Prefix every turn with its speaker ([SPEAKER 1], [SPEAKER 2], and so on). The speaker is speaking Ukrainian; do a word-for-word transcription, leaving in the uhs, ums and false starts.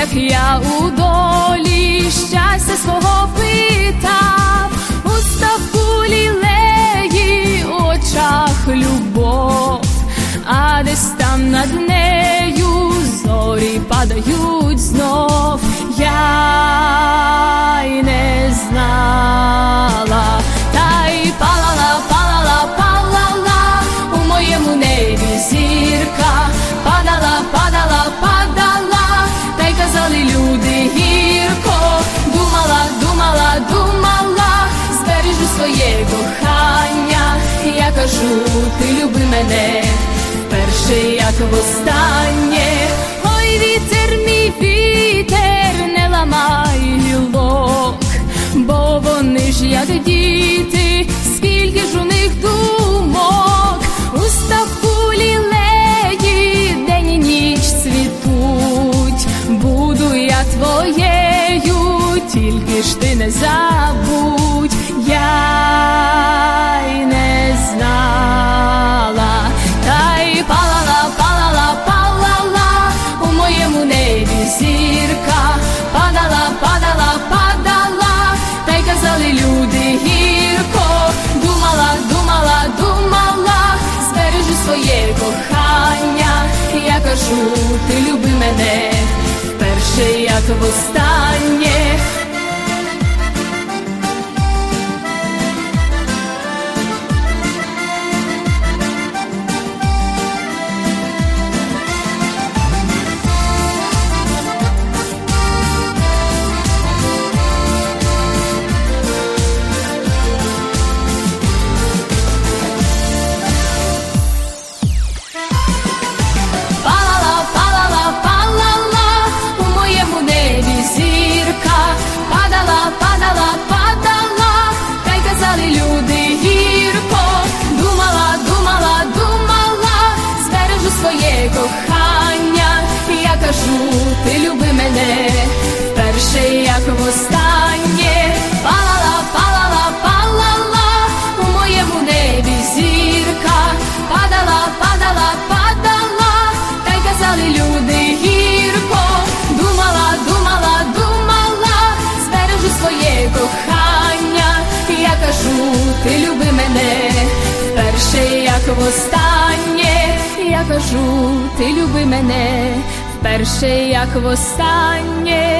[SPEAKER 1] як я у долі щастя свого питав, у ставку лілеї, у очах любов, а десь там над нею зорі падають знов. Я й не знала, та й палала, палала, палала у моєму небі зірка, падала, падала, падала, та й казали люди гірко. Думала, думала, думала, збережу своє кохання. Я кажу, ти люби мене вперше, як востаннє. Ой, вітер, мій вітер, не ламай гілок, бо вони ж як діти, скільки ж у них думок. У ставку лілеї день і ніч цвітуть, буду я твоєю, тільки ж ти не забудь. Я й не знала, та й палала, палала, палала у моєму небі зірка, падала, падала, падала, та й казали люди гірко. Думала, думала, думала, збережу своє кохання. Я кажу, ти люби мене вперше, як востаннє. Кохання, я кажу, ти люби мене вперше, як востаннє. Палала, палала, палала у моєму небі зірка, падала, падала, падала, та й казали люди гірко. Думала, думала, думала, збережу своє кохання. Я кажу, ти люби мене вперше, як востаннє. Я кажу, ти люби мене вперше, як востаннє.